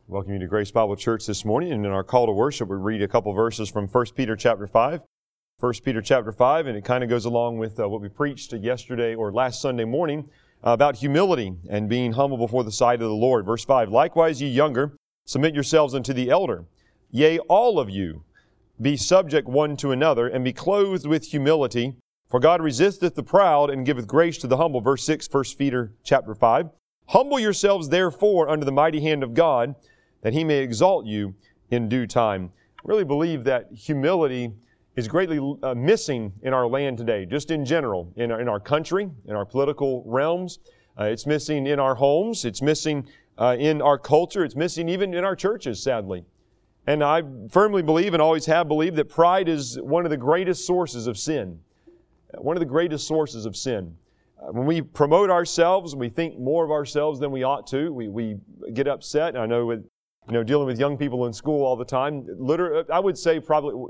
Welcome you to Grace Bible Church this morning, and in our call to worship, we read a couple verses from 1 Peter chapter 5. 1 Peter chapter 5, and it kind of goes along with what we preached yesterday or last Sunday morning about humility and being humble before the sight of the Lord. Verse 5, Likewise, ye younger, submit yourselves unto the elder. Yea, all of you, be subject one to another, and be clothed with humility. For God resisteth the proud, and giveth grace to the humble. Verse 6, 1 Peter chapter 5. Humble yourselves therefore under the mighty hand of God, that He may exalt you in due time. I really believe that humility is greatly missing in our land today, just in general, in our country, in our political realms. It's missing in our homes. It's missing in our culture. It's missing even in our churches, sadly. And I firmly believe and always have believed that pride is one of the greatest sources of sin. One of the greatest sources of sin. When we promote ourselves, we think more of ourselves than we ought to. We get upset. And I know with dealing with young people in school all the time, I would say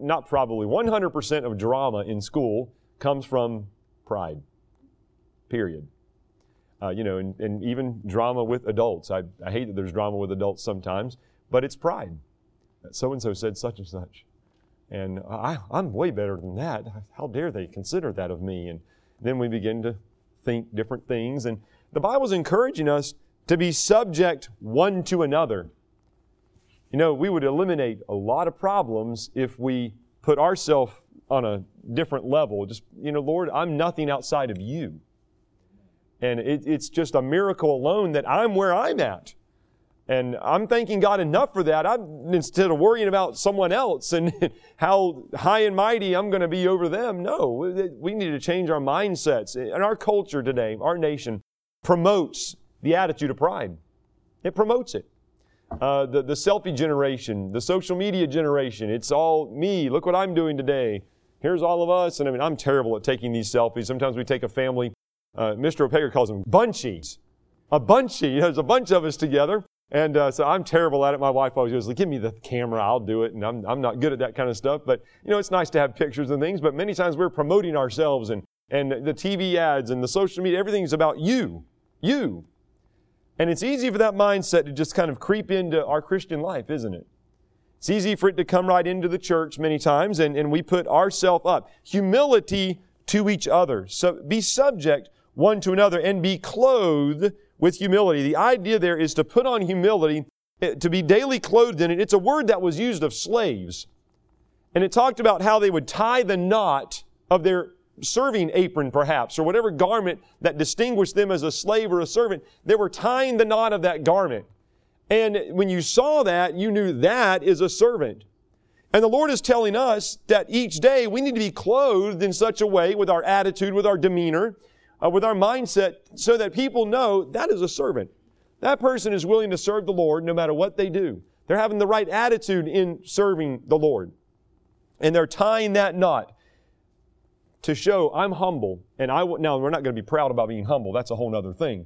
100% of drama in school comes from pride. Period. And even drama with adults. I hate that there's drama with adults sometimes, but it's pride. So-and-so said such and such. And I'm way better than that. How dare they consider that of me? And then we begin to think different things. And the Bible's encouraging us to be subject one to another. We would eliminate a lot of problems if we put ourselves on a different level. Just, Lord, I'm nothing outside of you. And it's just a miracle alone that I'm where I'm at. And I'm thanking God enough for that. Instead of worrying about someone else and how high and mighty I'm going to be over them. No, we need to change our mindsets. And our culture today, our nation, promotes the attitude of pride. It promotes it. The selfie generation, the social media generation, it's all me. Look what I'm doing today. Here's all of us. And I'm terrible at taking these selfies. Sometimes we take a family, Mr. O'Pager calls them bunchies. A bunchie. There's a bunch of us together. And so I'm terrible at it. My wife always goes, give me the camera, I'll do it. And I'm not good at that kind of stuff. But, it's nice to have pictures and things. But many times we're promoting ourselves and the TV ads and the social media, everything's about you. You. And it's easy for that mindset to just kind of creep into our Christian life, isn't it? It's easy for it to come right into the church many times, and we put ourselves up. Humility to each other. So be subject one to another and be clothed with humility. The idea there is to put on humility, to be daily clothed in it. It's a word that was used of slaves. And it talked about how they would tie the knot of their serving apron, perhaps, or whatever garment that distinguished them as a slave or a servant. They were tying the knot of that garment. And when you saw that, you knew that is a servant. And the Lord is telling us that each day we need to be clothed in such a way with our attitude, with our demeanor, with our mindset, so that people know that is a servant. That person is willing to serve the Lord no matter what they do. They're having the right attitude in serving the Lord. And they're tying that knot to show I'm humble. And now we're not going to be proud about being humble. That's a whole other thing.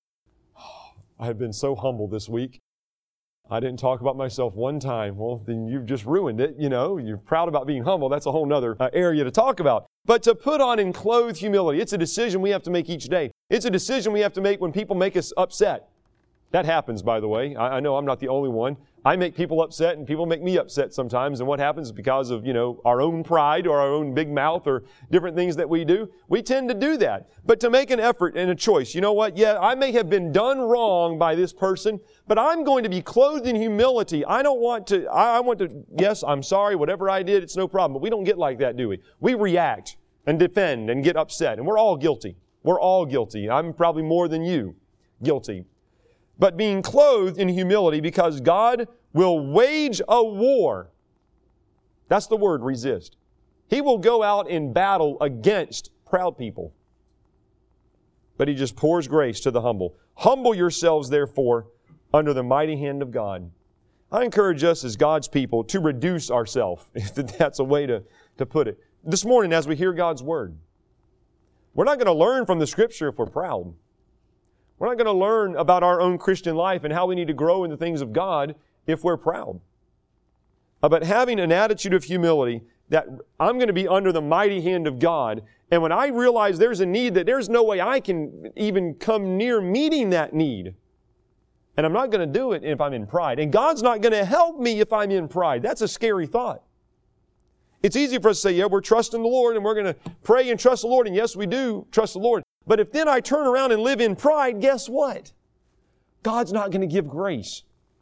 I have been so humble this week. I didn't talk about myself one time. Well, then you've just ruined it. You're proud about being humble. That's a whole other area to talk about. But to put on and clothe humility, it's a decision we have to make each day. It's a decision we have to make when people make us upset. That happens, by the way. I know I'm not the only one. I make people upset and people make me upset sometimes. And what happens is because of, our own pride or our own big mouth or different things that we do, we tend to do that. But to make an effort and a choice, you know what? Yeah, I may have been done wrong by this person, but I'm going to be clothed in humility. I want to, yes, I'm sorry, whatever I did, it's no problem. But we don't get like that, do we? We react and defend and get upset. And we're all guilty. We're all guilty. I'm probably more than you guilty. But being clothed in humility because God will wage a war. That's the word, resist. He will go out in battle against proud people. But He just pours grace to the humble. Humble yourselves, therefore, under the mighty hand of God. I encourage us as God's people to reduce ourselves, if that's a way to put it. This morning, as we hear God's Word, we're not going to learn from the Scripture if we're proud. We're not going to learn about our own Christian life and how we need to grow in the things of God if we're proud. But having an attitude of humility that I'm going to be under the mighty hand of God, and when I realize there's a need that there's no way I can even come near meeting that need, And I'm not going to do it if I'm in pride. And God's not going to help me if I'm in pride. That's a scary thought. It's easy for us to say, yeah, we're trusting the Lord and we're going to pray and trust the Lord. And yes, we do trust the Lord. But if then I turn around and live in pride, guess what? God's not going to give grace.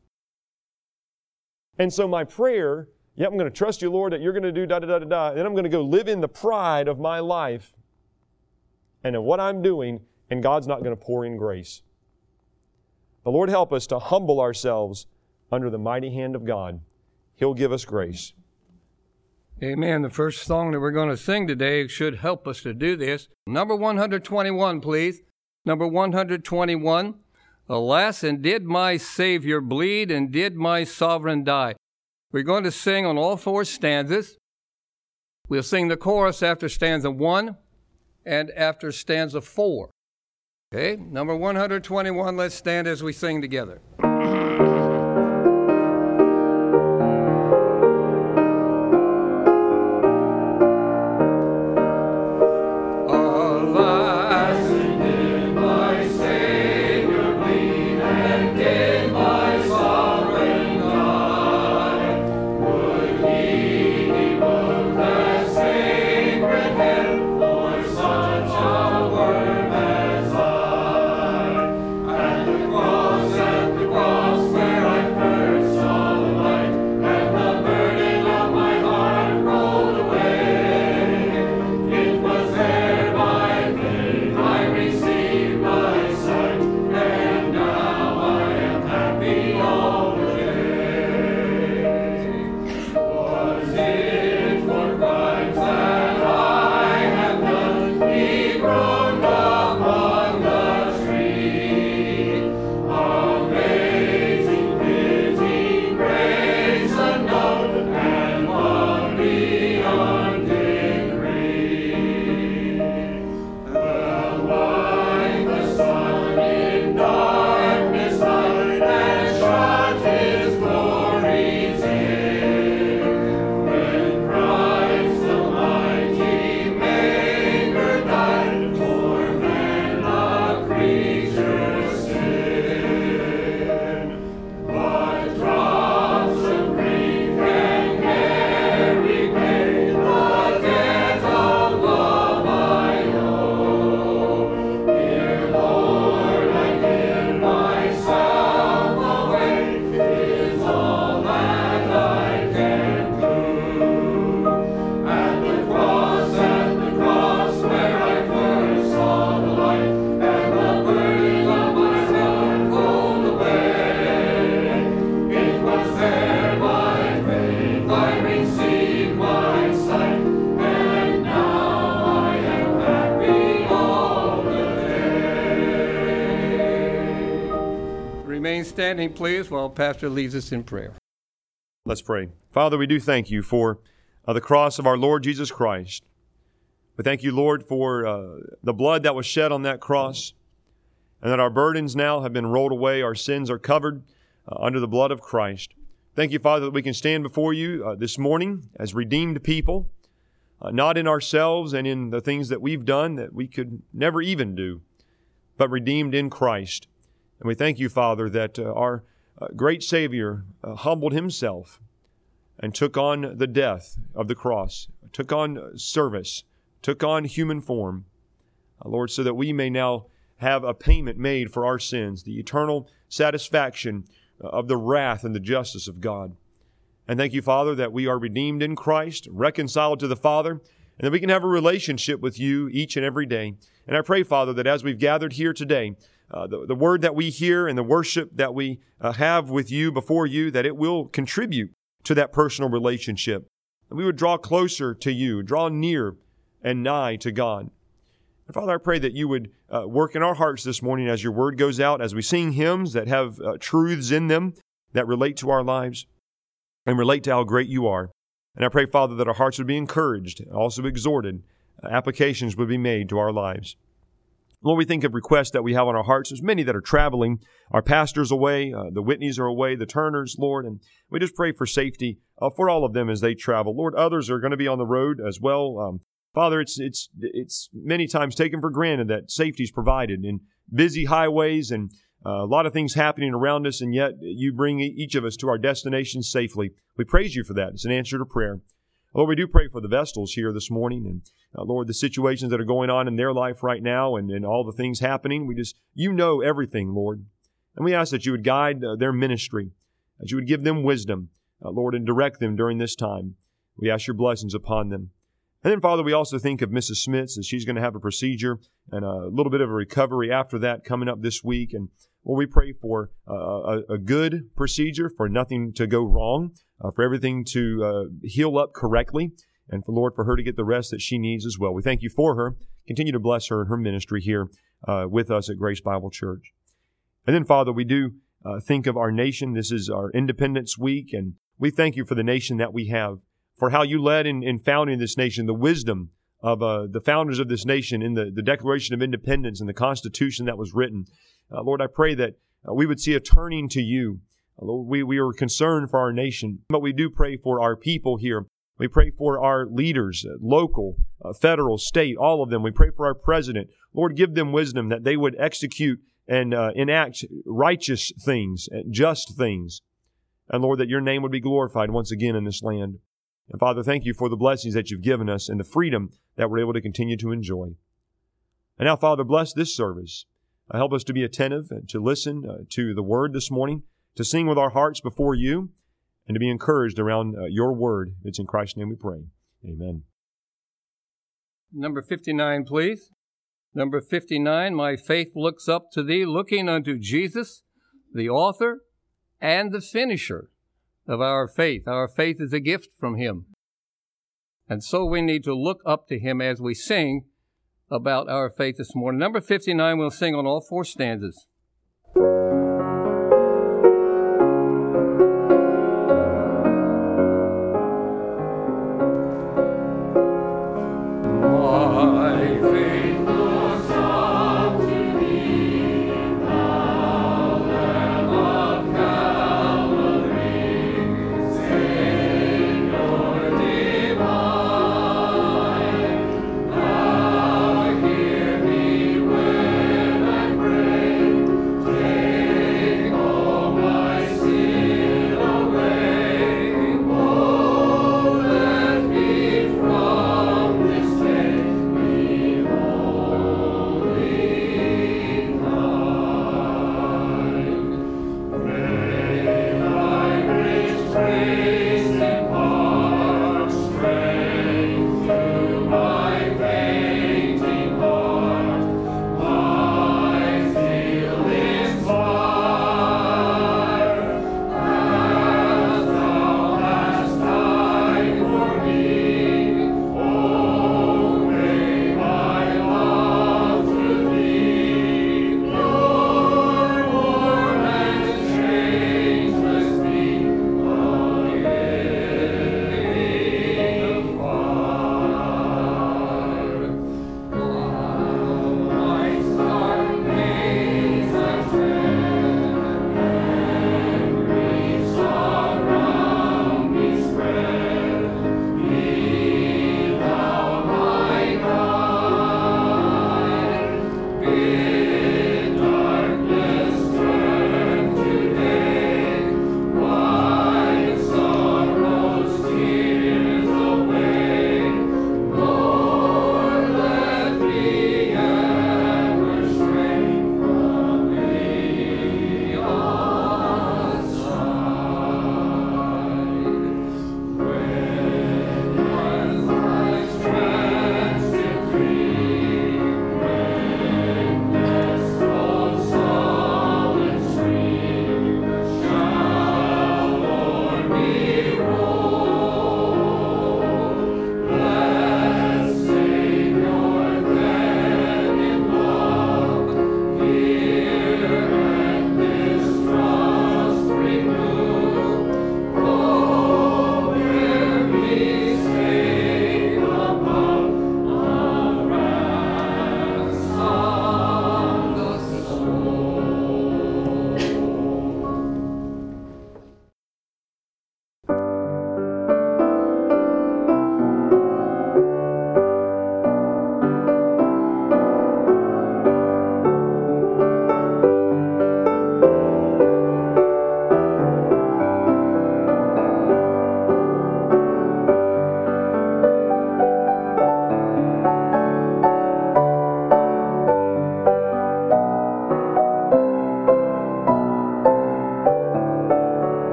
And so my prayer, I'm going to trust you, Lord, that you're going to do da-da-da-da-da. And then I'm going to go live in the pride of my life and of what I'm doing, and God's not going to pour in grace. The Lord help us to humble ourselves under the mighty hand of God. He'll give us grace. Amen. The first song that we're going to sing today should help us to do this. Number 121, please. Number 121. Alas, and did my Savior bleed, and did my Sovereign die? We're going to sing on all four stanzas. We'll sing the chorus after stanza 1 and after stanza 4. Okay, number 121, let's stand as we sing together. Standing, please, while Pastor leads us in prayer. Let's pray. Father, we do thank you for the cross of our Lord Jesus Christ. We thank you, Lord, for the blood that was shed on that cross, and that our burdens now have been rolled away. Our sins are covered under the blood of Christ. Thank you, Father, that we can stand before you this morning as redeemed people, not in ourselves and in the things that we've done that we could never even do, but redeemed in Christ. And we thank you, Father, that our great Savior humbled himself and took on the death of the cross, took on service, took on human form, Lord, so that we may now have a payment made for our sins, the eternal satisfaction of the wrath and the justice of God. And thank you, Father, that we are redeemed in Christ, reconciled to the Father, and that we can have a relationship with you each and every day. And I pray, Father, that as we've gathered here today, the word that we hear and the worship that we have with you before you, that it will contribute to that personal relationship. And we would draw closer to you, draw near and nigh to God. And Father, I pray that you would work in our hearts this morning as your word goes out, as we sing hymns that have truths in them that relate to our lives and relate to how great you are. And I pray, Father, that our hearts would be encouraged, also exhorted, applications would be made to our lives. Lord, we think of requests that we have on our hearts. There's many that are traveling. Our pastor's away, the Whitneys are away, the Turners, Lord, and we just pray for safety for all of them as they travel. Lord, others are going to be on the road as well. Father, it's many times taken for granted that safety is provided in busy highways and A lot of things happening around us, and yet you bring each of us to our destination safely. We praise you for that. It's an answer to prayer. Lord, we do pray for the Vestals here this morning, and Lord, the situations that are going on in their life right now and all the things happening. You know everything, Lord. And we ask that you would guide their ministry, that you would give them wisdom, Lord, and direct them during this time. We ask your blessings upon them. And then, Father, we also think of Mrs. Smits as she's going to have a procedure and a little bit of a recovery after that coming up this week. And Lord, we pray for a good procedure, for nothing to go wrong, for everything to heal up correctly, and for, Lord, for her to get the rest that she needs as well. We thank you for her. Continue to bless her and her ministry here with us at Grace Bible Church. And then, Father, we do think of our nation. This is our Independence Week, and we thank you for the nation that we have, for how you led in founding this nation, the wisdom of the founders of this nation in the Declaration of Independence and the Constitution that was written. Lord, I pray that we would see a turning to you. Lord, we are concerned for our nation, but we do pray for our people here. We pray for our leaders, local, federal, state, all of them. We pray for our president. Lord, give them wisdom that they would execute and enact righteous things, just things. And Lord, that your name would be glorified once again in this land. And Father, thank you for the blessings that you've given us and the freedom that we're able to continue to enjoy. And now, Father, bless this service. Help us to be attentive and to listen to the word this morning, to sing with our hearts before you, and to be encouraged around your word. It's in Christ's name we pray. Amen. Number 59, please. Number 59, my faith looks up to thee, looking unto Jesus, the author and the finisher of our faith. Our faith is a gift from him. And so we need to look up to him as we sing about our faith this morning. Number 59, we'll sing on all four stanzas.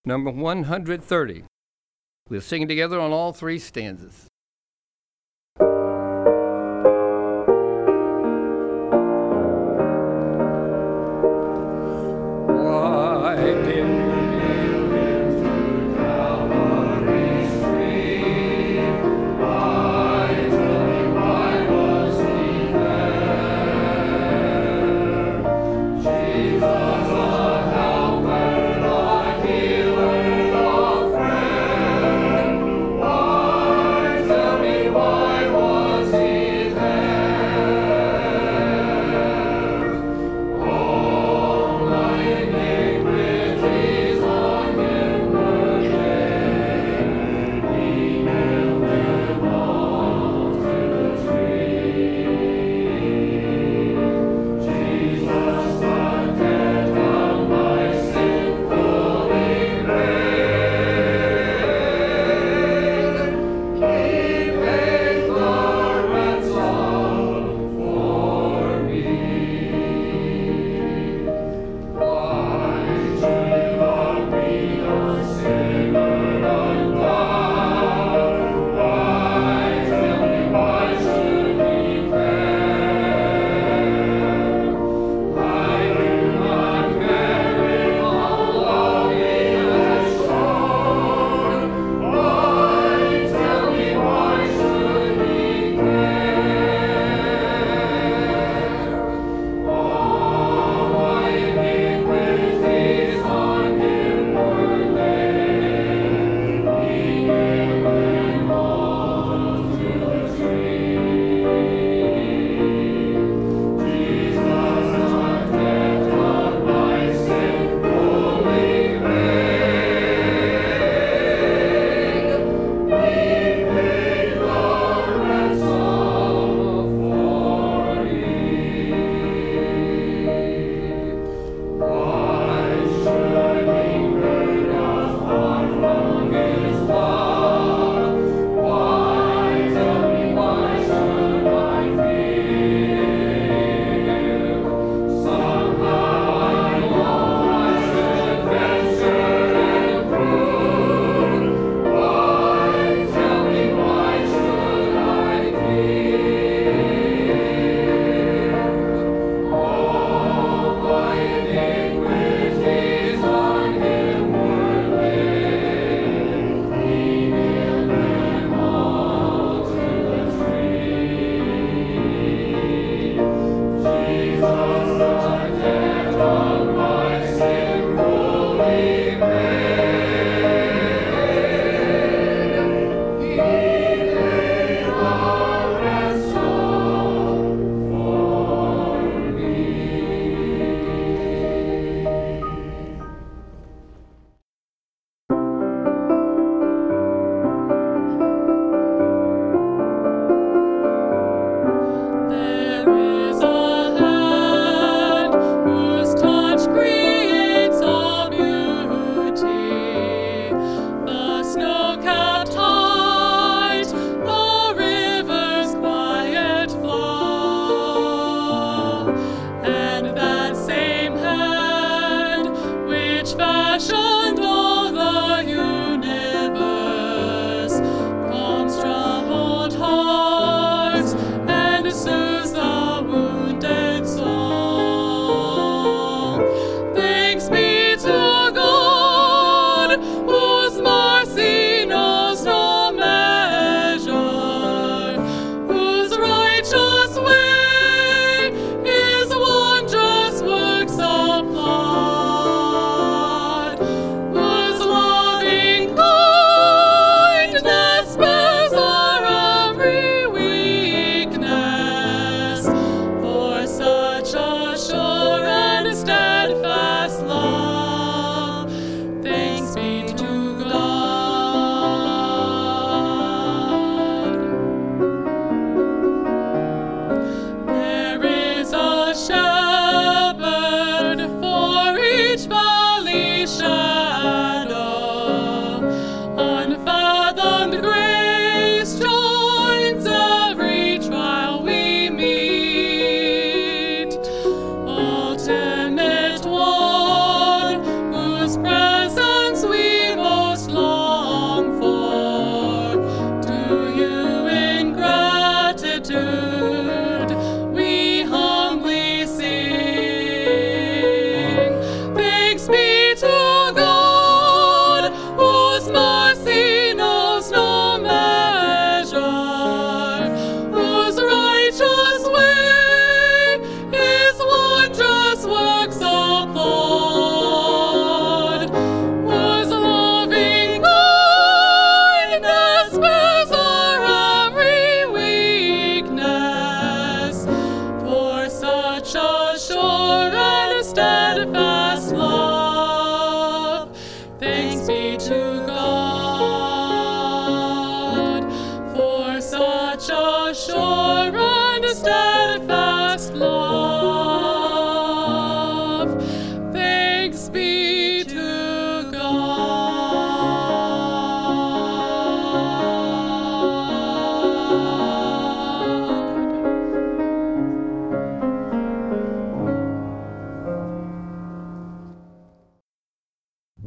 number 130. We'll sing together on all three stanzas. Why did Jesus,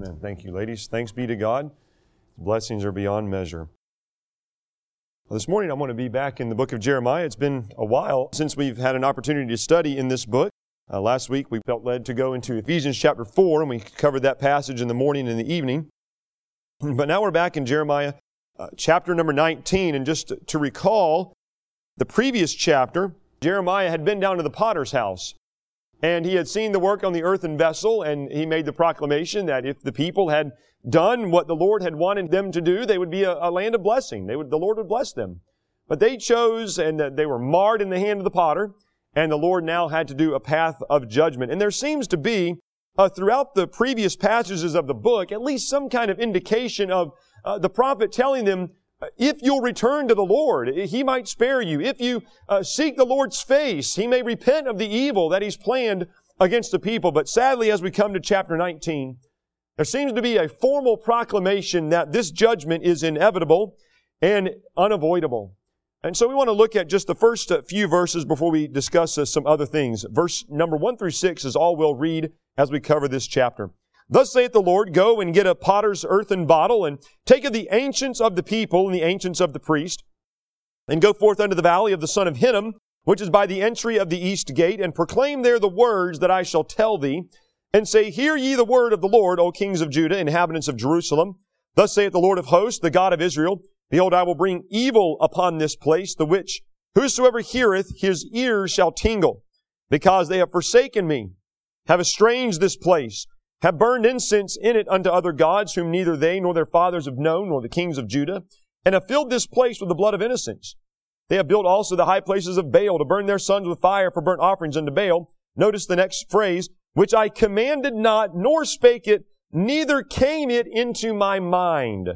Amen. Thank you, ladies. Thanks be to God. Blessings are beyond measure. Well, this morning I want to be back in the book of Jeremiah. It's been a while since we've had an opportunity to study in this book. Last week we felt led to go into Ephesians chapter 4, and we covered that passage in the morning and the evening. But now we're back in Jeremiah chapter number 19, and just to recall the previous chapter, Jeremiah had been down to the potter's house, and he had seen the work on the earthen vessel, and he made the proclamation that if the people had done what the Lord had wanted them to do, they would be a land of blessing. The Lord would bless them. But they chose, and they were marred in the hand of the potter, and the Lord now had to do a path of judgment. And there seems to be, throughout the previous passages of the book, at least some kind of indication of the prophet telling them, if you'll return to the Lord, He might spare you. If you seek the Lord's face, He may repent of the evil that He's planned against the people. But sadly, as we come to chapter 19, there seems to be a formal proclamation that this judgment is inevitable and unavoidable. And so we want to look at just the first few verses before we discuss some other things. Verse number 1 through 6 is all we'll read as we cover this chapter. Thus saith the Lord, go and get a potter's earthen bottle, and take of the ancients of the people and the ancients of the priest, and go forth unto the valley of the son of Hinnom, which is by the entry of the east gate, and proclaim there the words that I shall tell thee, and say, hear ye the word of the Lord, O kings of Judah, inhabitants of Jerusalem. Thus saith the Lord of hosts, the God of Israel, behold, I will bring evil upon this place, the which whosoever heareth, his ears shall tingle, because they have forsaken me, have estranged this place, have burned incense in it unto other gods, whom neither they nor their fathers have known, nor the kings of Judah, and have filled this place with the blood of innocents. They have built also the high places of Baal, to burn their sons with fire for burnt offerings unto Baal. Notice the next phrase, which I commanded not, nor spake it, neither came it into my mind.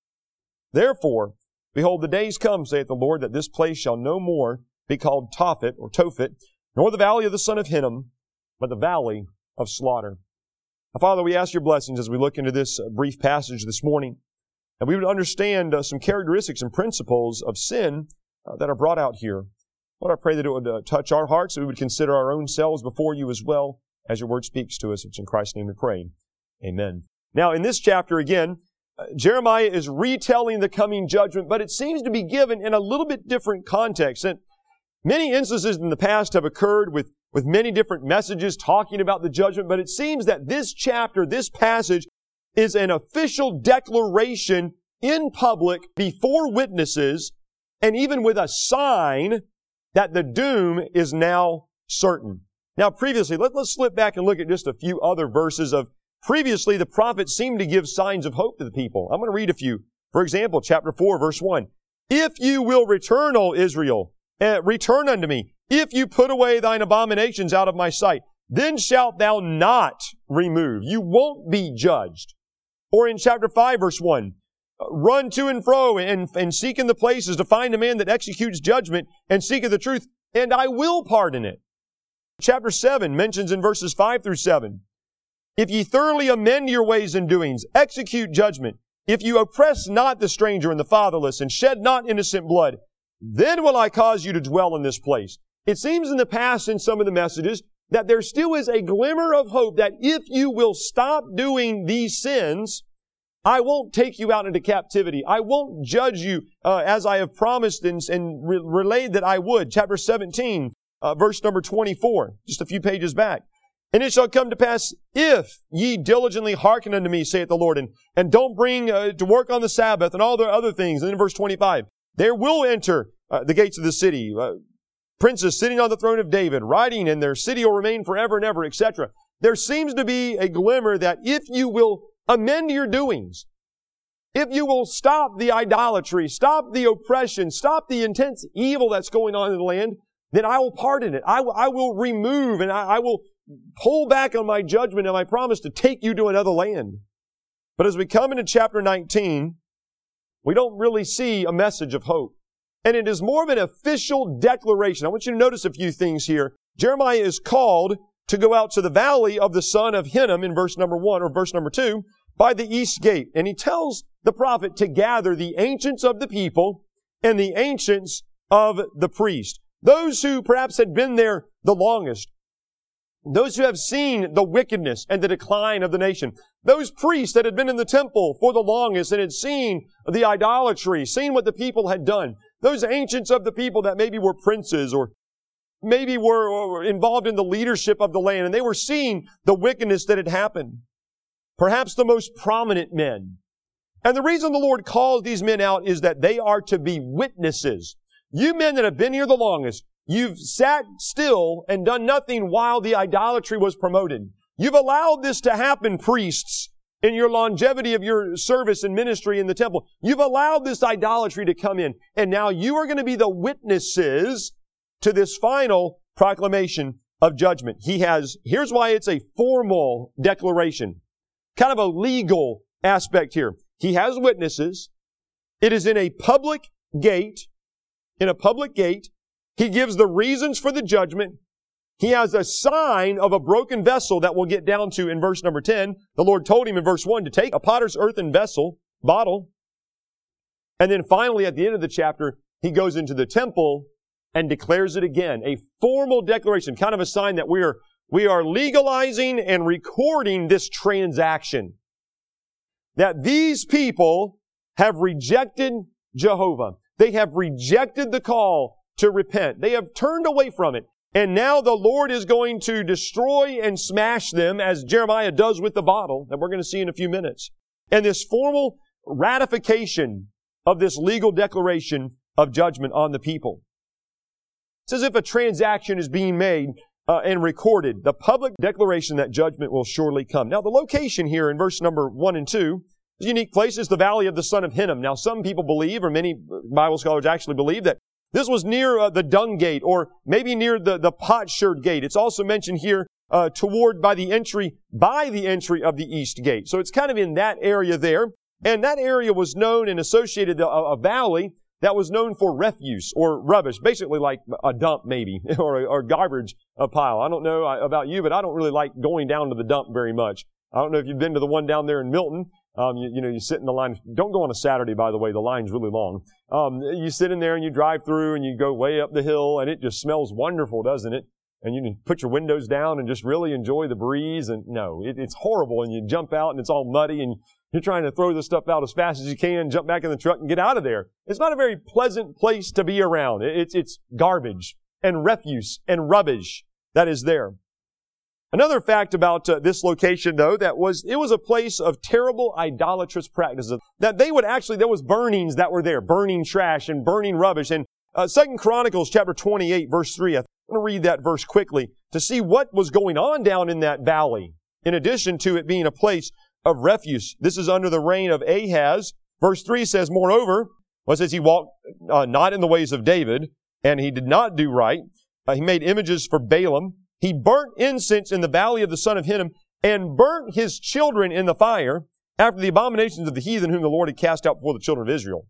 Therefore, behold, the days come, saith the Lord, that this place shall no more be called Tophet, or Tophet, nor the valley of the son of Hinnom, but the valley of slaughter. Now, Father, we ask your blessings as we look into this brief passage this morning, and we would understand some characteristics and principles of sin that are brought out here. Lord, I pray that it would touch our hearts, that we would consider our own selves before you as well, as your word speaks to us, which in Christ's name we pray. Amen. Now, in this chapter again, Jeremiah is retelling the coming judgment, but it seems to be given in a little bit different context. And many instances in the past have occurred with many different messages talking about the judgment, but it seems that this chapter, this passage, is an official declaration in public before witnesses, and even with a sign that the doom is now certain. Now, previously, let's slip back and look at just a few other verses of previously the prophet seemed to give signs of hope to the people. I'm going to read a few. For example, chapter 4, verse 1. If you will return, O Israel, return unto me. If you put away thine abominations out of my sight, then shalt thou not remove. You won't be judged. Or in chapter 5, verse 1. Run to and fro and seek in the places to find a man that executes judgment and seeketh the truth, and I will pardon it. Chapter 7 mentions in verses 5 through 7, if ye thoroughly amend your ways and doings, execute judgment, if you oppress not the stranger and the fatherless, and shed not innocent blood, then will I cause you to dwell in this place. It seems in the past in some of the messages that there still is a glimmer of hope that if you will stop doing these sins, I won't take you out into captivity. I won't judge you as I have promised and relayed that I would. Chapter 17, verse number 24, just a few pages back. And it shall come to pass, if ye diligently hearken unto me, saith the Lord, and don't bring to work on the Sabbath and all the other things. And then verse 25, there will enter the gates of the city, princes sitting on the throne of David, riding, and their city will remain forever and ever, etc. There seems to be a glimmer that if you will amend your doings, if you will stop the idolatry, stop the oppression, stop the intense evil that's going on in the land, then I will pardon it. I will remove and I will pull back on my judgment and my promise to take you to another land. But as we come into chapter 19, we don't really see a message of hope. And it is more of an official declaration. I want you to notice a few things here. Jeremiah is called to go out to the valley of the son of Hinnom in verse number 1 or verse number 2 by the east gate. And he tells the prophet to gather the ancients of the people and the ancients of the priest. Those who perhaps had been there the longest. Those who have seen the wickedness and the decline of the nation. Those priests that had been in the temple for the longest and had seen the idolatry, seen what the people had done. Those ancients of the people that maybe were princes or maybe were involved in the leadership of the land, and they were seeing the wickedness that had happened. Perhaps the most prominent men. And the reason the Lord calls these men out is that they are to be witnesses. You men that have been here the longest, you've sat still and done nothing while the idolatry was promoted. You've allowed this to happen, priests, in your longevity of your service and ministry in the temple. You've allowed this idolatry to come in. And now you are going to be the witnesses to this final proclamation of judgment. Here's why it's a formal declaration. Kind of a legal aspect here. He has witnesses. It is in a public gate. In a public gate. He gives the reasons for the judgment. He has a sign of a broken vessel that we'll get down to in verse number 10. The Lord told him in verse 1 to take a potter's earthen bottle. And then finally at the end of the chapter, he goes into the temple and declares it again. A formal declaration, kind of a sign that we are legalizing and recording this transaction. That these people have rejected Jehovah. They have rejected the call to repent. They have turned away from it. And now the Lord is going to destroy and smash them, as Jeremiah does with the bottle, that we're going to see in a few minutes. And this formal ratification of this legal declaration of judgment on the people. It's as if a transaction is being made and recorded. The public declaration that judgment will surely come. Now the location here in verse number 1 and 2, the unique place is the valley of the son of Hinnom. Now some people believe, or many Bible scholars actually believe, that this was near the dung gate, or maybe near the potsherd gate. It's also mentioned here by the entry of the east gate. So it's kind of in that area there. And that area was known and associated a valley that was known for refuse or rubbish, basically like a dump maybe, or garbage pile. I don't know about you, but I don't really like going down to the dump very much. I don't know if you've been to the one down there in Milton. You sit in the line. Don't go on a Saturday, by the way. The line's really long. You sit in there and you drive through and you go way up the hill and it just smells wonderful, doesn't it? And you can put your windows down and just really enjoy the breeze. And no, it's horrible. And you jump out and it's all muddy and you're trying to throw the stuff out as fast as you can, jump back in the truck and get out of there. It's not a very pleasant place to be around. It's garbage and refuse and rubbish that is there. Another fact about this location, though, it was a place of terrible idolatrous practices. That there was burnings that were there, burning trash and burning rubbish. And 2 Chronicles chapter 28, verse 3, I'm going to read that verse quickly to see what was going on down in that valley, in addition to it being a place of refuse. This is under the reign of Ahaz. Verse 3 says, moreover, it says he walked not in the ways of David, and he did not do right. He made images for Balaam. He burnt incense in the valley of the son of Hinnom and burnt his children in the fire after the abominations of the heathen whom the Lord had cast out before the children of Israel.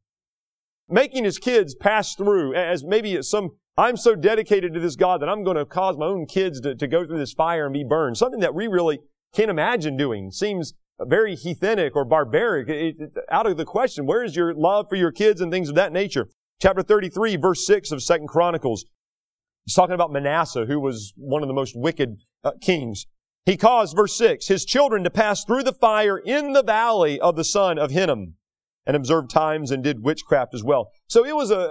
Making his kids pass through as maybe I'm so dedicated to this God that I'm going to cause my own kids to go through this fire and be burned. Something that we really can't imagine doing. Seems very heathenic or barbaric. It's out of the question. Where is your love for your kids and things of that nature? Chapter 33, verse 6 of 2 Chronicles. He's talking about Manasseh, who was one of the most wicked kings. He caused, verse 6, his children to pass through the fire in the valley of the son of Hinnom and observed times and did witchcraft as well. So it was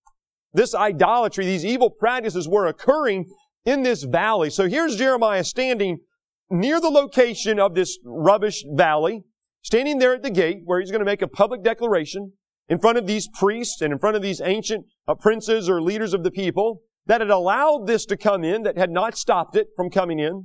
this idolatry, these evil practices were occurring in this valley. So here's Jeremiah standing near the location of this rubbish valley, standing there at the gate where he's going to make a public declaration in front of these priests and in front of these ancient princes or leaders of the people that had allowed this to come in, that had not stopped it from coming in.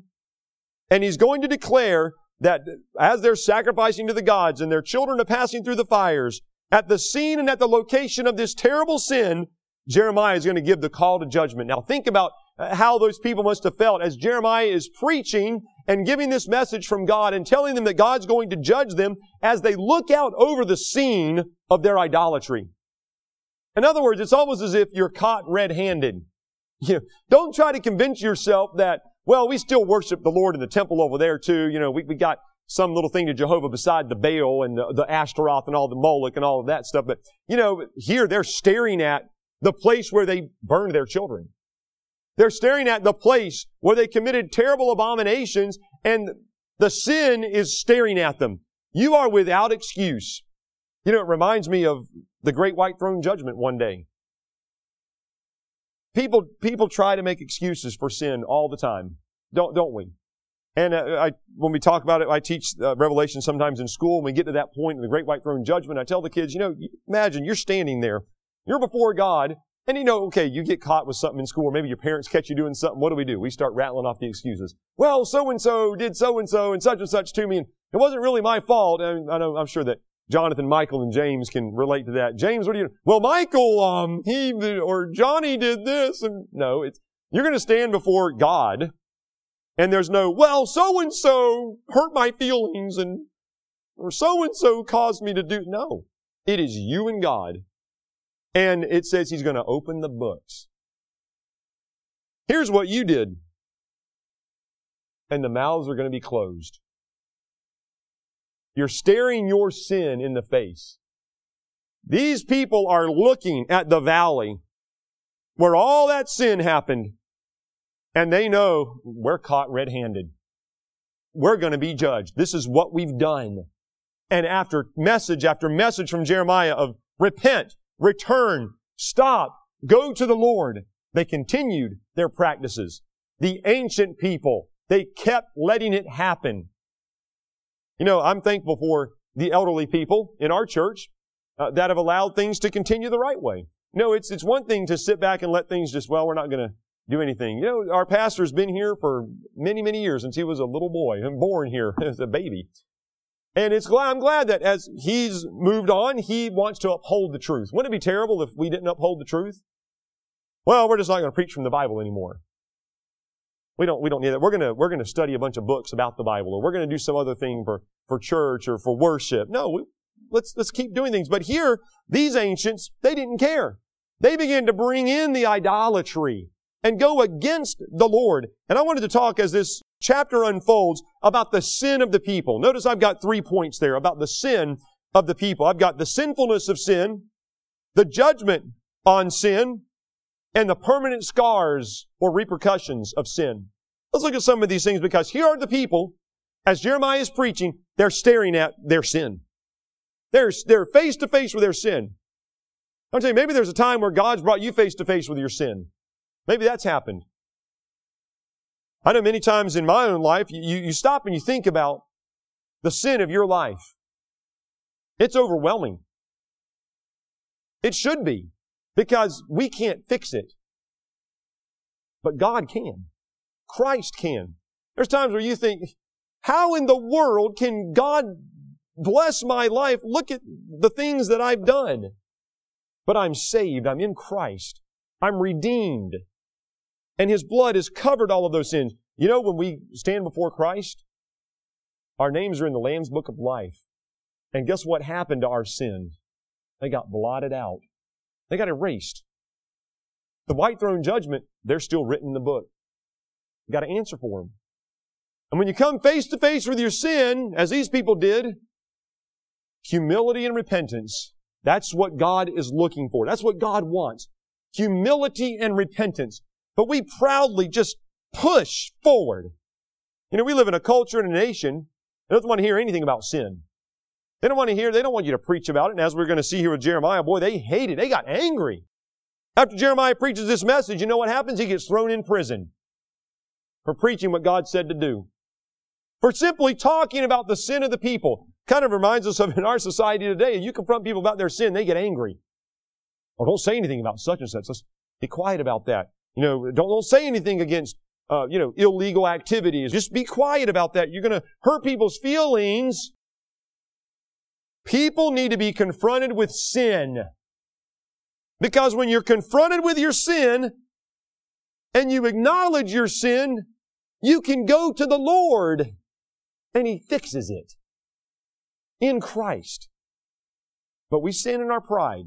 And he's going to declare that as they're sacrificing to the gods and their children are passing through the fires, at the scene and at the location of this terrible sin, Jeremiah is going to give the call to judgment. Now think about how those people must have felt as Jeremiah is preaching and giving this message from God and telling them that God's going to judge them as they look out over the scene of their idolatry. In other words, it's almost as if you're caught red-handed. Don't try to convince yourself that, well, we still worship the Lord in the temple over there too. We got some little thing to Jehovah beside the Baal and the Ashtaroth and all the Moloch and all of that stuff. But, here they're staring at the place where they burned their children. They're staring at the place where they committed terrible abominations, and the sin is staring at them. You are without excuse. You know, it reminds me of the great white throne judgment one day. People try to make excuses for sin all the time, don't we? And when we talk about it, I teach Revelation sometimes in school. When we get to that point in the great white throne judgment, I tell the kids, imagine you're standing there. You're before God, and okay, you get caught with something in school, or maybe your parents catch you doing something. What do? We start rattling off the excuses. Well, so-and-so did so-and-so and such to me, and it wasn't really my fault. And I'm sure that Jonathan, Michael, and James can relate to that. James, what do you do? Well, Michael, or Johnny did this. And no, you're going to stand before God, and there's no, well, so-and-so hurt my feelings, or so-and-so caused me to do. No, it is you and God. And it says He's going to open the books. Here's what you did. And the mouths are going to be closed. You're staring your sin in the face. These people are looking at the valley where all that sin happened, and they know we're caught red-handed. We're going to be judged. This is what we've done. And after message from Jeremiah of repent, return, stop, go to the Lord, they continued their practices. The ancient people, they kept letting it happen. I'm thankful for the elderly people in our church that have allowed things to continue the right way. It's one thing to sit back and let things we're not going to do anything. Our pastor's been here for many, many years since he was a little boy and born here as a baby. And I'm glad that as he's moved on, he wants to uphold the truth. Wouldn't it be terrible if we didn't uphold the truth? Well, we're just not going to preach from the Bible anymore. We don't need that. We're going to study a bunch of books about the Bible, or we're going to do some other thing for church or for worship. No, let's keep doing things. But here, these ancients, they didn't care. They began to bring in the idolatry and go against the Lord. And I wanted to talk as this chapter unfolds about the sin of the people. Notice I've got 3 points there about the sin of the people. I've got the sinfulness of sin, the judgment on sin, and the permanent scars or repercussions of sin. Let's look at some of these things, because here are the people, as Jeremiah is preaching, they're staring at their sin. They're face to face with their sin. I'm telling you, maybe there's a time where God's brought you face to face with your sin. Maybe that's happened. I know many times in my own life, you stop and you think about the sin of your life. It's overwhelming. It should be, because we can't fix it. But God can. Christ can. There's times where you think, how in the world can God bless my life? Look at the things that I've done. But I'm saved. I'm in Christ. I'm redeemed. And His blood has covered all of those sins. When we stand before Christ, our names are in the Lamb's Book of Life. And guess what happened to our sins? They got blotted out. They got erased. The white throne judgment, they're still written in the book. You got to answer for them. And when you come face to face with your sin, as these people did, humility and repentance, that's what God is looking for. That's what God wants. Humility and repentance. But we proudly just push forward. We live in a culture and a nation that doesn't want to hear anything about sin. They don't want you to preach about it. And as we're going to see here with Jeremiah, boy, they hated. They got angry. After Jeremiah preaches this message, you know what happens? He gets thrown in prison for preaching what God said to do. For simply talking about the sin of the people. Kind of reminds us of in our society today, you confront people about their sin, they get angry. Or don't say anything about such and such. Let's be quiet about that. Don't say anything against, illegal activities. Just be quiet about that. You're going to hurt people's feelings. People need to be confronted with sin. Because when you're confronted with your sin and you acknowledge your sin, you can go to the Lord and He fixes it in Christ. But we sin in our pride.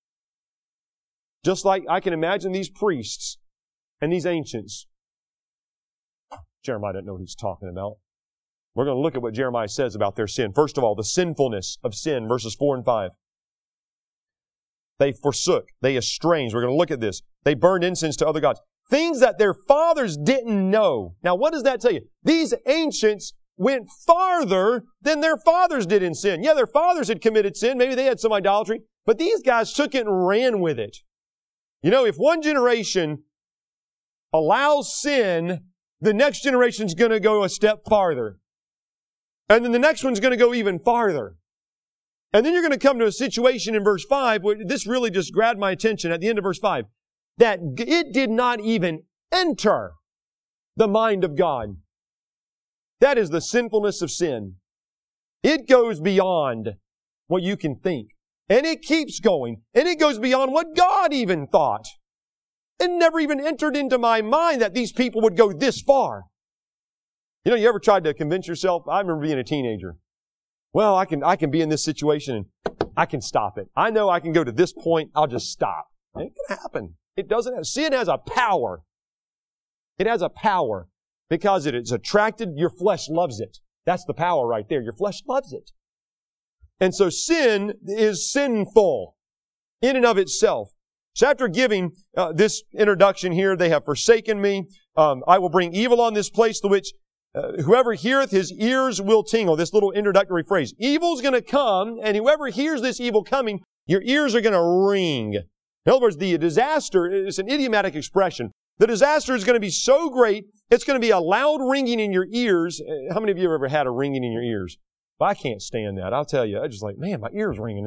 Just like I can imagine these priests and these ancients. Jeremiah doesn't know what he's talking about. We're going to look at what Jeremiah says about their sin. First of all, the sinfulness of sin, verses 4 and 5. They forsook, they estranged. We're going to look at this. They burned incense to other gods. things that their fathers didn't know. Now, what does that tell you? These ancients went farther than their fathers did in sin. Yeah, their fathers had committed sin. Maybe they had some idolatry. But these guys took it and ran with it. You know, if one generation allows sin, the next generation's going to go a step farther. And then the next one's going to go even farther. And then you're going to come to a situation in verse 5, where this really just grabbed my attention at the end of verse 5, that it did not even enter the mind of God. That is the sinfulness of sin. It goes beyond what you can think. And it keeps going. And it goes beyond what God even thought. It never even entered into my mind that these people would go this far. You know, you ever tried to convince yourself? I remember being a teenager. Well, I can be in this situation and I can stop it. I know I can go to this point. I'll just stop. It ain't going to happen. It doesn't have, sin has a power. It has a power because it is attracted. Your flesh loves it. That's the power right there. Your flesh loves it. And so sin is sinful in and of itself. So after giving this introduction here, they have forsaken me. I will bring evil on this place to which whoever heareth his ears will tingle. This little introductory phrase. Evil's going to come, and whoever hears this evil coming, your ears are going to ring. In other words, the disaster is an idiomatic expression. The disaster is going to be so great, it's going to be a loud ringing in your ears. How many of you have ever had a ringing in your ears? Well, I can't stand that. I'll tell you. I just like, man, my ears ringing.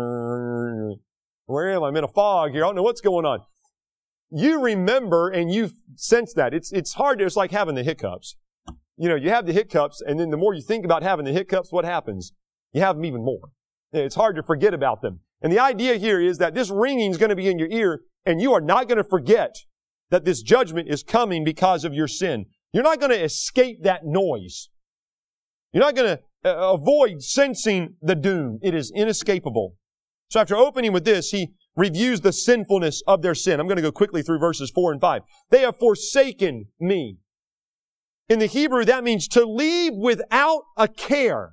Where am I? I'm in a fog here. I don't know what's going on. You remember and you sense that. It's hard. It's like having the hiccups. You know, you have the hiccups, and then the more you think about having the hiccups, what happens? You have them even more. It's hard to forget about them. And the idea here is that this ringing is going to be in your ear, and you are not going to forget that this judgment is coming because of your sin. You're not going to escape that noise. You're not going to avoid sensing the doom. It is inescapable. So after opening with this, he reviews the sinfulness of their sin. I'm going to go quickly through verses 4 and 5. They have forsaken me. In the Hebrew, that means to leave without a care.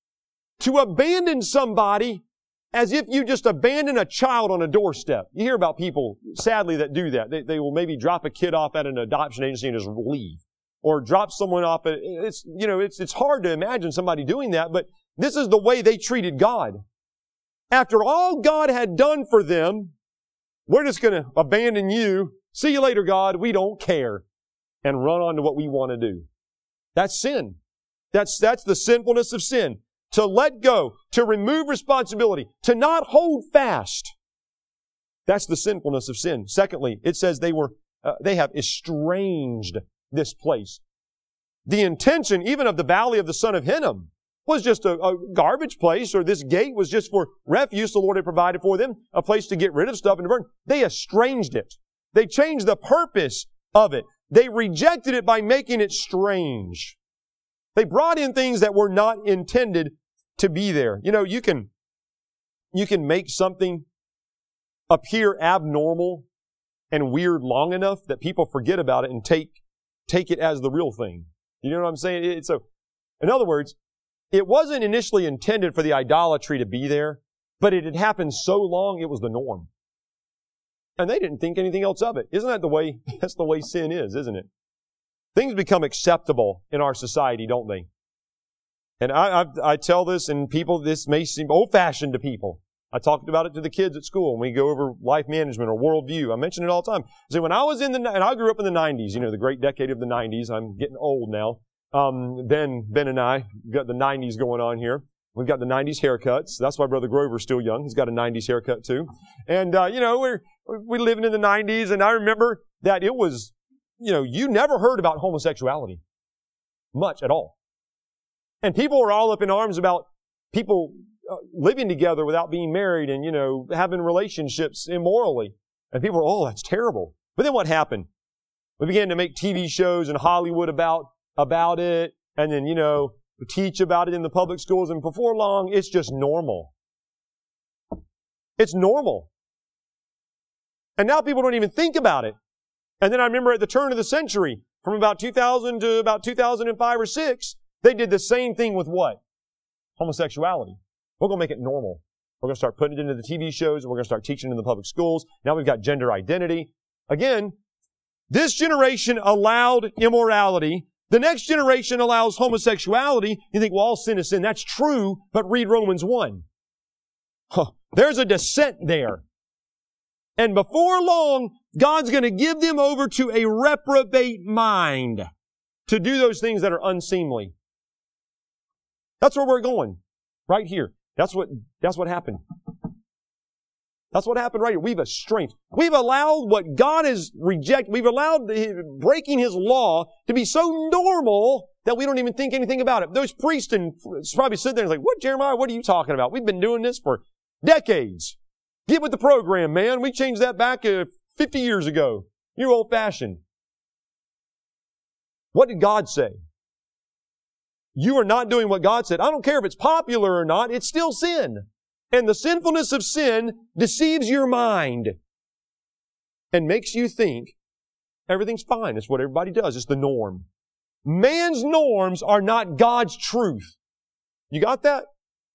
To abandon somebody as if you just abandon a child on a doorstep. You hear about people, sadly, that do that. They will maybe drop a kid off at an adoption agency and just leave. Or drop someone off at, it's hard to imagine somebody doing that, but this is the way they treated God. After all God had done for them, we're just going to abandon you. See you later, God. We don't care. And run on to what we want to do. That's sin. That's the sinfulness of sin. To let go, to remove responsibility, to not hold fast. That's the sinfulness of sin. Secondly, it says they have estranged this place. The intention even of the Valley of the Son of Hinnom was just a garbage place, or this gate was just for refuse the Lord had provided for them, a place to get rid of stuff and to burn. They estranged it. They changed the purpose of it. They rejected it by making it strange. They brought in things that were not intended to be there. You know, you can make something appear abnormal and weird long enough that people forget about it and take it as the real thing. You know what I'm saying? So, in other words, it wasn't initially intended for the idolatry to be there, but it had happened so long it was the norm. And they didn't think anything else of it. Isn't that the way, that's the way sin is, isn't it? Things become acceptable in our society, don't they? And I tell this, and people, this may seem old-fashioned to people. I talked about it to the kids at school when we go over life management or worldview. I mention it all the time. I say, when I was and I grew up in the 90s, you know, the great decade of the 90s. I'm getting old now. Ben and I got the 90s going on here. We've got the 90s haircuts. That's why Brother Grover's still young. He's got a 90s haircut too. And, you know, we're living in the 90s, and I remember that it was, you know, you never heard about homosexuality much at all. And people were all up in arms about people living together without being married and, you know, having relationships immorally. And people were, oh, that's terrible. But then what happened? We began to make TV shows in Hollywood about it, and then, you know, teach about it in the public schools, and before long, it's just normal. It's normal. And now people don't even think about it. And then I remember at the turn of the century, from about 2000 to about 2005 or 6, they did the same thing with what? Homosexuality. We're going to make it normal. We're going to start putting it into the TV shows, and we're going to start teaching it in the public schools. Now we've got gender identity. Again, This generation allowed immorality. The next generation allows homosexuality. You think, well, all sin is sin. That's true, but read Romans 1. There's a descent there. And before long, God's going to give them over to a reprobate mind to do those things that are unseemly. That's where we're going. Right here. That's what happened. That's what happened right here. We've estranged. We've allowed what God has rejected. We've allowed breaking His law to be so normal that we don't even think anything about it. Those priests and probably sit there and like, what, Jeremiah, what are you talking about? We've been doing this for decades. Get with the program, man. We changed that back 50 years ago. You're old-fashioned. What did God say? You are not doing what God said. I don't care if it's popular or not. It's still sin. And the sinfulness of sin deceives your mind and makes you think everything's fine. It's what everybody does. It's the norm. Man's norms are not God's truth. You got that?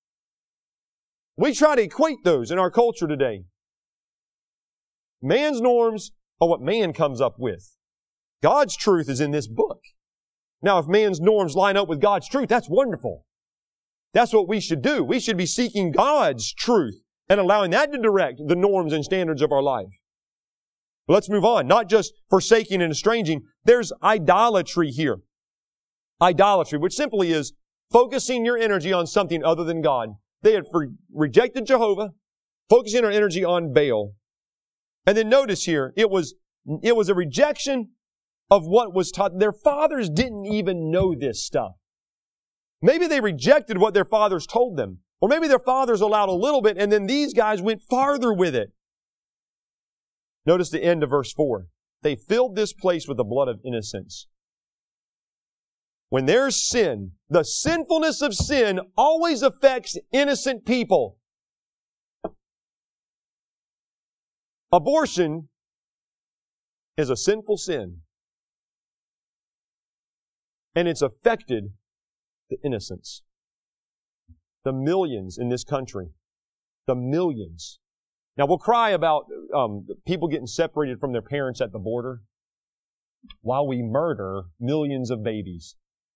We try to equate those in our culture today. Man's norms are what man comes up with. God's truth is in this book. Now, if man's norms line up with God's truth, that's wonderful. That's what we should do. We should be seeking God's truth and allowing that to direct the norms and standards of our life. But let's move on. Not just forsaking and estranging. There's idolatry here. Idolatry, which simply is focusing your energy on something other than God. They had rejected Jehovah, focusing their energy on Baal. And then notice here, it was a rejection of what was taught. Their fathers didn't even know this stuff. Maybe they rejected what their fathers told them. Or maybe their fathers allowed a little bit and then these guys went farther with it. Notice the end of verse 4. They filled this place with the blood of innocents. When there's sin, the sinfulness of sin always affects innocent people. Abortion is a sinful sin. And it's affected the innocents. The millions in this country. The millions. Now we'll cry about people getting separated from their parents at the border while we murder millions of babies.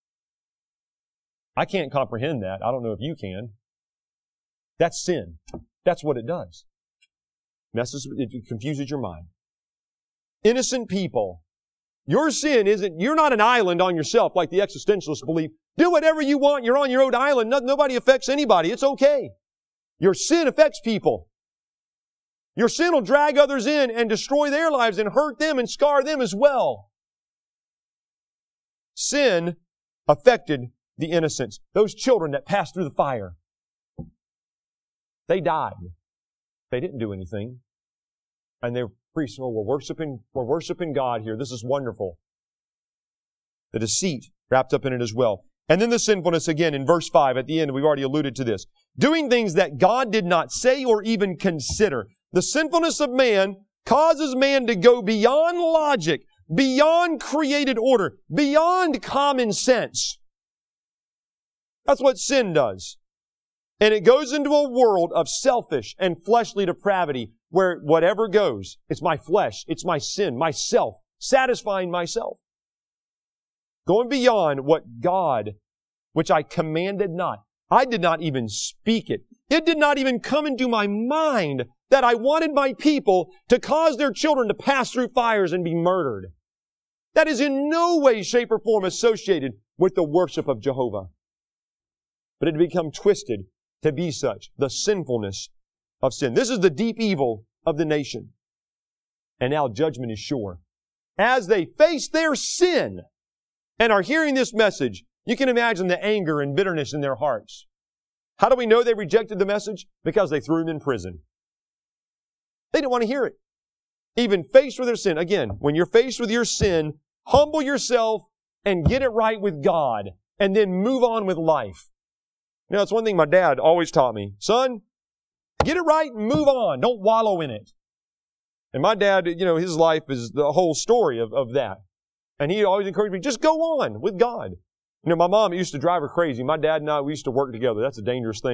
I can't comprehend that. I don't know if you can. That's sin. That's what it does. It confuses your mind. Innocent people. Your sin isn't, you're not an island on yourself like the existentialists believe. Do whatever you want. You're on your own island. Nobody affects anybody. It's okay. Your sin affects people. Your sin will drag others in and destroy their lives and hurt them and scar them as well. Sin affected the innocents. Those children that passed through the fire. They died. They didn't do anything. And they priests, we're worshiping God here. This is wonderful. The deceit wrapped up in it as well. And then the sinfulness again in verse 5 at the end, we've already alluded to this. Doing things that God did not say or even consider. The sinfulness of man causes man to go beyond logic, beyond created order, beyond common sense. That's what sin does. And it goes into a world of selfish and fleshly depravity where whatever goes, it's my flesh, it's my sin, myself, satisfying myself. Going beyond what God, which I commanded not. I did not even speak it. It did not even come into my mind that I wanted my people to cause their children to pass through fires and be murdered. That is in no way, shape, or form associated with the worship of Jehovah. But it had become twisted to be such, the sinfulness of sin. This is the deep evil of the nation. And now judgment is sure. As they face their sin and are hearing this message, you can imagine the anger and bitterness in their hearts. How do we know they rejected the message? Because they threw him in prison. They didn't want to hear it. Even faced with their sin. Again, when you're faced with your sin, humble yourself and get it right with God and then move on with life. You know, it's one thing my dad always taught me. Son, get it right and move on. Don't wallow in it. And my dad, you know, his life is the whole story of that. And he always encouraged me, just go on with God. You know, my mom used to drive her crazy. My dad and I, we used to work together. That's a dangerous thing.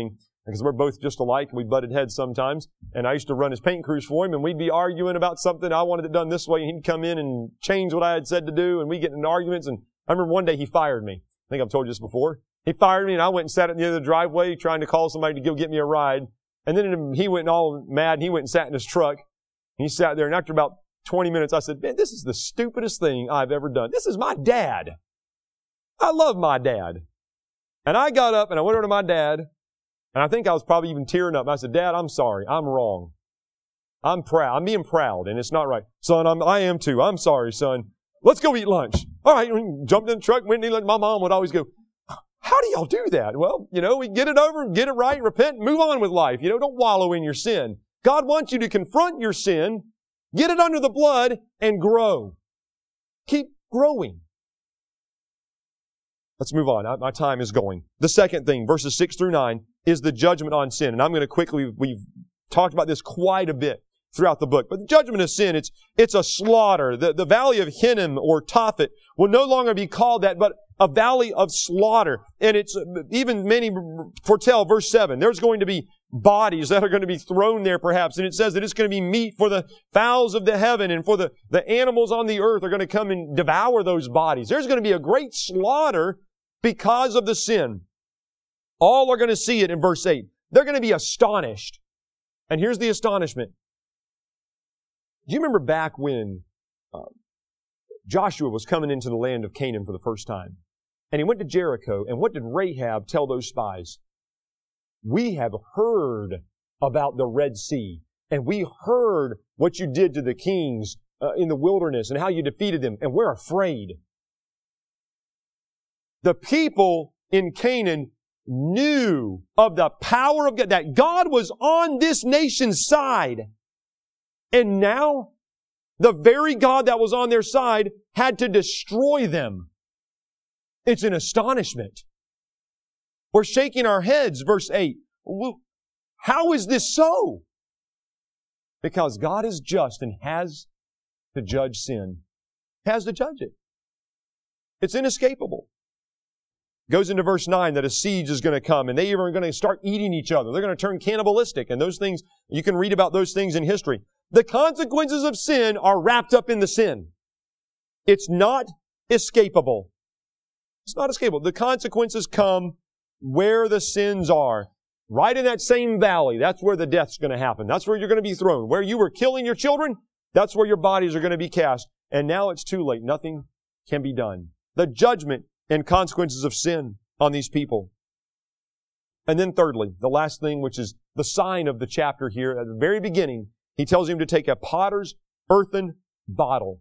because we're both just alike and we butted heads sometimes. And I used to run his paint crews for him, and we'd be arguing about something. I wanted it done this way, and he'd come in and change what I had said to do, and we get into arguments. And I remember one day he fired me. I think I've told you this before. He fired me, and I went and sat at the end of the driveway trying to call somebody to go get me a ride. And then he went all mad, and he went and sat in his truck. And he sat there, and after about 20 minutes, I said, man, this is the stupidest thing I've ever done. This is my dad. I love my dad. And I got up, and I went over to my dad, and I think I was probably even tearing up. I said, Dad, I'm sorry. I'm wrong. I'm proud. I'm being proud, and it's not right. Son, I am too. I'm sorry, son. Let's go eat lunch. All right, we jumped in the truck, went and eat lunch. My mom would always go, how do y'all do that? Well, we get it over, get it right, repent, move on with life. Don't wallow in your sin. God wants you to confront your sin, get it under the blood, and grow. Keep growing. Let's move on. My time is going. The second thing, verses 6 through 9, is the judgment on sin. And I'm going to quickly, we've talked about this quite a bit throughout the book. But the judgment of sin, it's a slaughter. The valley of Hinnom or Tophet will no longer be called that, but a valley of slaughter. And it's even many foretell, verse 7, there's going to be bodies that are going to be thrown there perhaps. And it says that it's going to be meat for the fowls of the heaven and for the animals on the earth are going to come and devour those bodies. There's going to be a great slaughter because of the sin. All are going to see it in verse 8. They're going to be astonished. And here's the astonishment. Do you remember back when Joshua was coming into the land of Canaan for the first time? And he went to Jericho, and what did Rahab tell those spies? We have heard about the Red Sea, and we heard what you did to the kings in the wilderness and how you defeated them, and we're afraid. The people in Canaan knew of the power of God, that God was on this nation's side. And now, the very God that was on their side had to destroy them. It's an astonishment. We're shaking our heads, verse 8. How is this so? Because God is just and has to judge sin. Has to judge it. It's inescapable. Goes into verse 9 that a siege is going to come and they are going to start eating each other. They're going to turn cannibalistic, and those things, you can read about those things in history. The consequences of sin are wrapped up in the sin. It's not escapable. It's not escapable. The consequences come where the sins are. Right in that same valley, that's where the death's going to happen. That's where you're going to be thrown. Where you were killing your children, that's where your bodies are going to be cast. And now it's too late. Nothing can be done. The judgment and consequences of sin on these people. And then thirdly, the last thing, which is the sign of the chapter here at the very beginning, he tells him to take a potter's earthen bottle.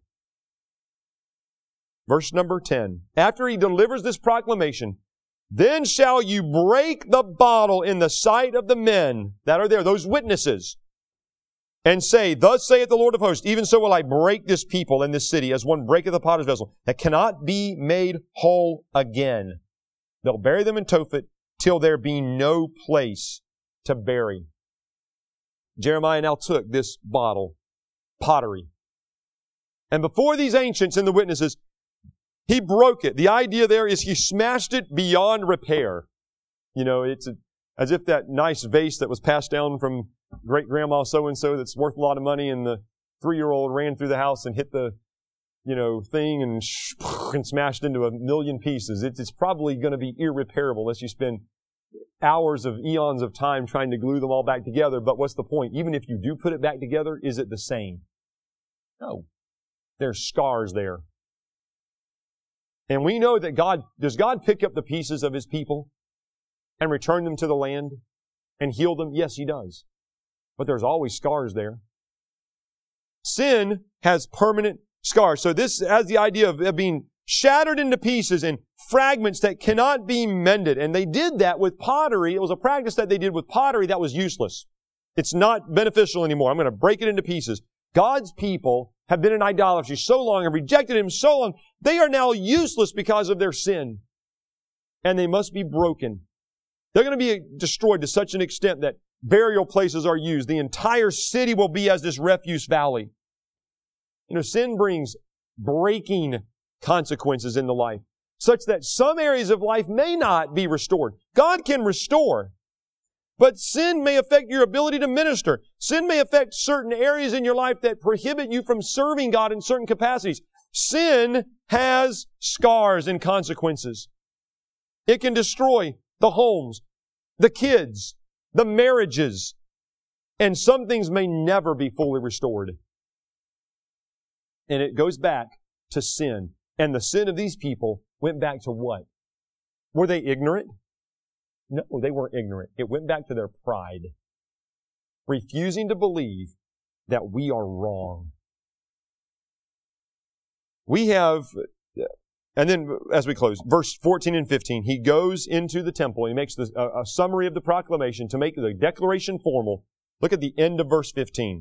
Verse number 10. After he delivers this proclamation, then shall you break the bottle in the sight of the men that are there, those witnesses, and say, thus saith the Lord of hosts, even so will I break this people and this city as one breaketh a potter's vessel that cannot be made whole again. They'll bury them in Tophet till there be no place to bury. Jeremiah now took this bottle, pottery, and before these ancients and the witnesses, he broke it. The idea there is he smashed it beyond repair. It's as if that nice vase that was passed down from great-grandma so-and-so that's worth a lot of money, and the 3-year-old ran through the house and hit the, thing and smashed into a million pieces. It's probably going to be irreparable unless you spend hours of eons of time trying to glue them all back together. But what's the point? Even if you do put it back together, is it the same? No. There's scars there. And we know that does God pick up the pieces of His people and return them to the land and heal them? Yes, He does. But there's always scars there. Sin has permanent scars. So this has the idea of being shattered into pieces and fragments that cannot be mended. And they did that with pottery. It was a practice that they did with pottery that was useless. It's not beneficial anymore. I'm going to break it into pieces. God's people have been in idolatry so long, have rejected Him so long, they are now useless because of their sin. And they must be broken. They're going to be destroyed to such an extent that burial places are used. The entire city will be as this refuse valley. Sin brings breaking consequences in the life, such that some areas of life may not be restored. God can restore, But sin may affect your ability to minister. Sin may affect certain areas in your life that prohibit you from serving God in certain capacities. Sin has scars and consequences. It can destroy the homes, the kids, the marriages, and some things may never be fully restored. And it goes back to sin. And the sin of these people went back to what? Were they ignorant? No, they weren't ignorant. It went back to their pride. Refusing to believe that we are wrong. We have, and then as we close, verse 14 and 15, he goes into the temple. He makes a summary of the proclamation to make the declaration formal. Look at the end of verse 15.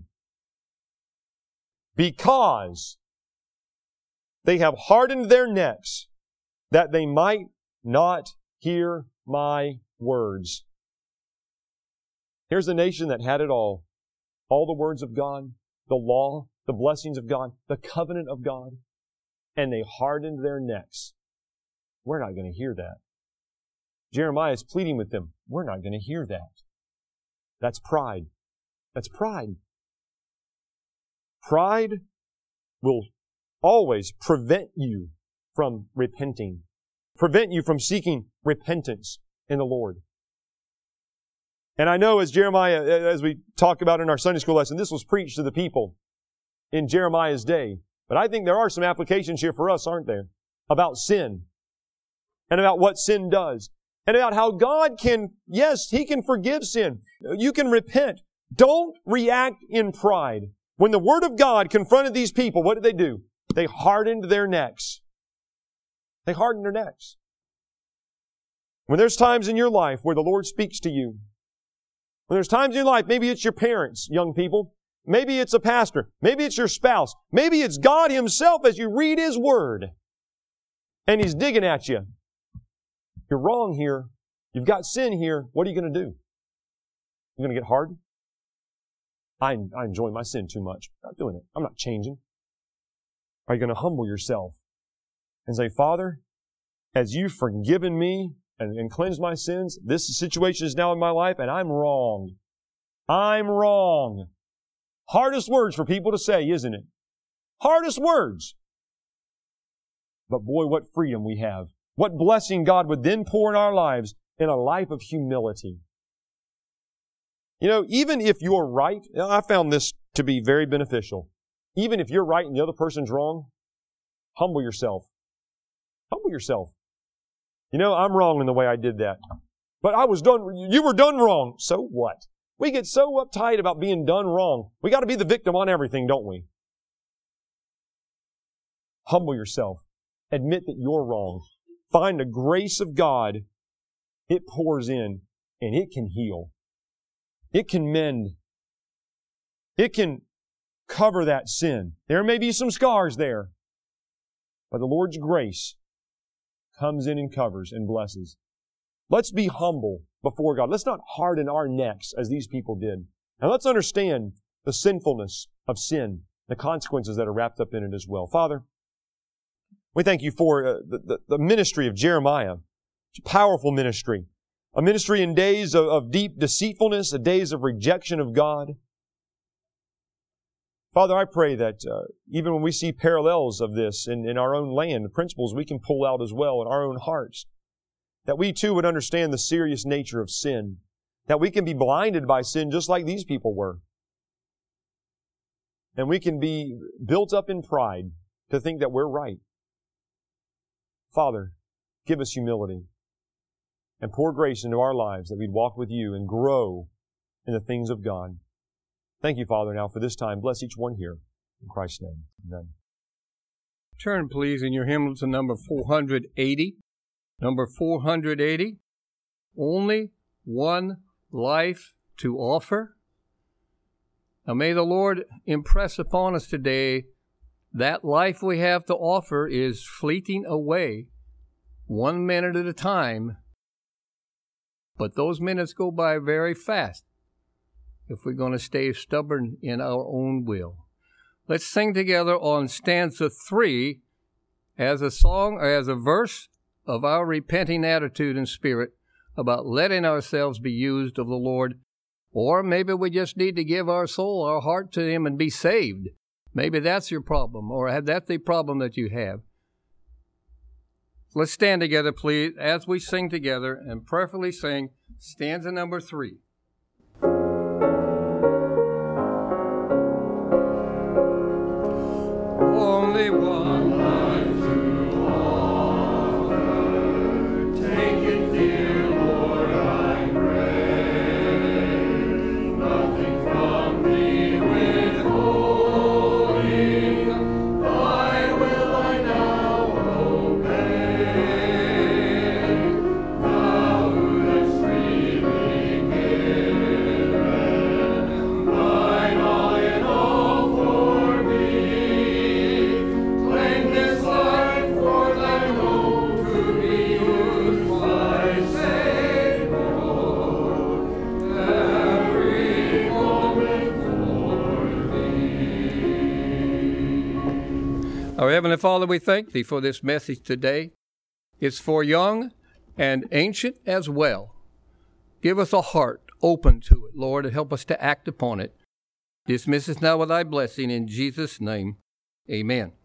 Because they have hardened their necks, that they might not hear my words. Here's a nation that had it all the words of God, the law, the blessings of God, the covenant of God, and they hardened their necks. We're not going to hear that. Jeremiah is pleading with them. We're not going to hear that. That's pride. That's pride. Pride will always prevent you from repenting, prevent you from seeking repentance in the Lord. And I know as Jeremiah, as we talked about in our Sunday school lesson, this was preached to the people in Jeremiah's day. But I think there are some applications here for us, aren't there? About sin. And about what sin does. And about how God can, yes, He can forgive sin. You can repent. Don't react in pride. When the Word of God confronted these people, what did they do? They hardened their necks. They hardened their necks. When there's times in your life where the Lord speaks to you, when there's times in your life, maybe it's your parents, young people, maybe it's a pastor, maybe it's your spouse, maybe it's God Himself as you read His Word, and He's digging at you. You're wrong here. You've got sin here. What are you going to do? You're going to get hardened? I enjoy my sin too much. I'm not doing it. I'm not changing. Are you going to humble yourself and say, Father, as you've forgiven me and cleansed my sins, this situation is now in my life and I'm wrong. I'm wrong. Hardest words for people to say, isn't it? Hardest words. But boy, what freedom we have. What blessing God would then pour in our lives in a life of humility. You know, even if you're right, I found this to be very beneficial. Even if you're right and the other person's wrong, humble yourself. Humble yourself. You know, I'm wrong in the way I did that. But you were done wrong. So what? We get so uptight about being done wrong. We got to be the victim on everything, don't we? Humble yourself. Admit that you're wrong. Find the grace of God. It pours in and it can heal. It can mend. It can cover that sin. There may be some scars there, but the Lord's grace comes in and covers and blesses. Let's be humble before God. Let's not harden our necks as these people did. And let's understand the sinfulness of sin, the consequences that are wrapped up in it as well. Father, we thank You for the ministry of Jeremiah. It's a powerful ministry. A ministry in days of deep deceitfulness, days of rejection of God. Father, I pray that even when we see parallels of this in our own land, the principles we can pull out as well in our own hearts, that we too would understand the serious nature of sin, that we can be blinded by sin just like these people were. And we can be built up in pride to think that we're right. Father, give us humility and pour grace into our lives that we'd walk with You and grow in the things of God. Thank You, Father, now for this time. Bless each one here. In Christ's name, amen. Turn, please, in your hymnal to number 480. Number 480. Only one life to offer. Now may the Lord impress upon us today that life we have to offer is fleeting away 1 minute at a time. But those minutes go by very fast if we're going to stay stubborn in our own will. Let's sing together on stanza 3 as a song, or as a verse of our repenting attitude and spirit. about letting ourselves be used of the Lord. Or maybe we just need to give our soul, our heart to Him and be saved. Maybe that's your problem, or that's the problem that you have. Let's stand together, please, as we sing together, and prayerfully sing stanza number 3. Only one life to offer. Take it, dear Lord, I pray. Nothing from Thee withholding. Thy will I now obey. Thou who hast freely given Thine all in all for me. Claim this life for Thine own to be used, my Savior, every moment for Thee. Our Heavenly Father, we thank Thee for this message today. It's for young and ancient as well. Give us a heart open to it, Lord, and help us to act upon it. Dismiss us now with Thy blessing in Jesus' name. Amen.